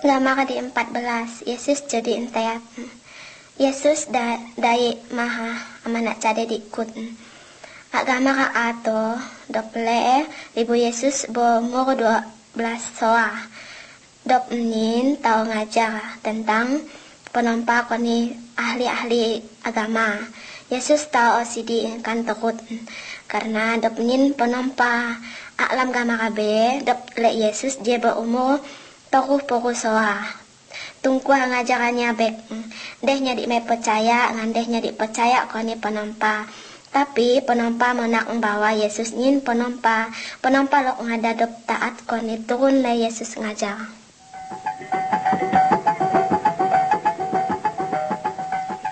Gambar di 14, Yesus jadi entayap. Yesus dai maha amanak cade dikut. Agama ka ato dople ibu Yesus bo umur 12 soa. Dop nin tau ngajar tentang penompa koni ahli-ahli agama. Yesus tahu osidi kan takut karena dop nin penompa alam gama kabe dop le Yesus je berumur toku soa. Tungku ngajarannya bek dehnya di me percaya ngandehnya di percaya koni penompa. Tapi penompa menak bawa Yesus nin penompa lok ngada dop taat koni turun le Yesus ngajar.